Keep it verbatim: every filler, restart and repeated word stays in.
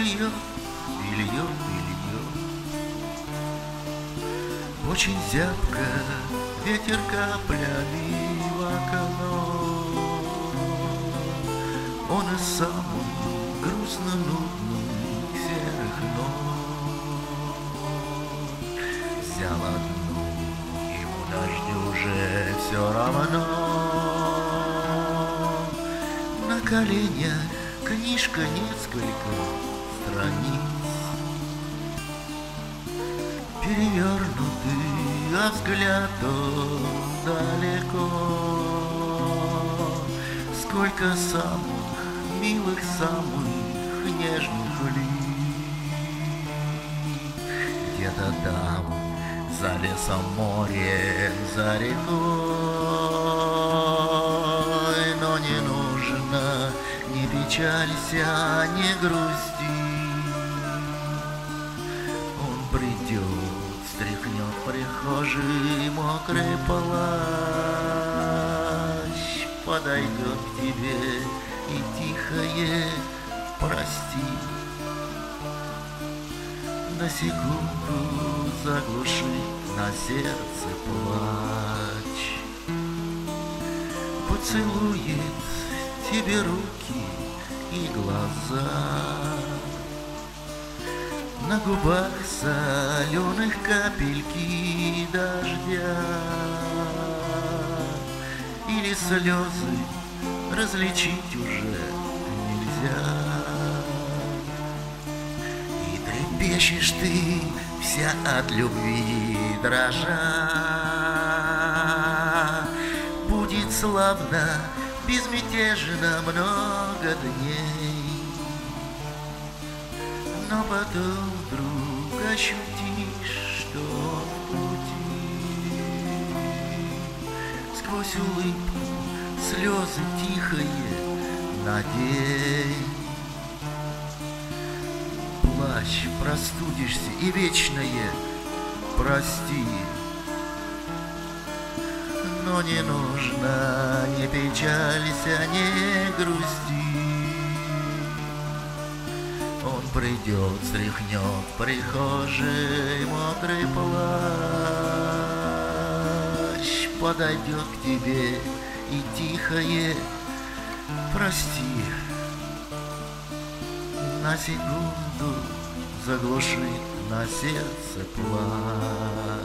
льет, и льет, и льет. Очень зябко, ветер каплями в окно. Он из самых грустно-нудных серых нот взял одну, ему дождю уже все равно. На коленях книжка несколько страниц, перевернутый, а взгляд далеко. Сколько самых милых, самых нежных лиц где-то там, за лесом, морем, за рекой. Но не нужно, не печалься, не грусти. Он придет, стряхнет в прихожей мокрый плащ, подойдет к тебе и тихое прости. На секунду заглуши на сердце плач, поцелует тебе руки и глаза. На губах соленых капельки дождя, или слезы различить уже нельзя. И трепещешь ты вся от любви дрожа. Будет славно, безмятежно много дней, но потом вдруг ощутишь, что в пути сквозь улыбку слезы тихие надень. Плачь, простудишься и вечное прости. Но не нужно, не печалься, не грусти. Он придет, стряхнет в прихожей мокрый плащ, подойдет к тебе и тихое прости. На секунду заглушит на сердце плач.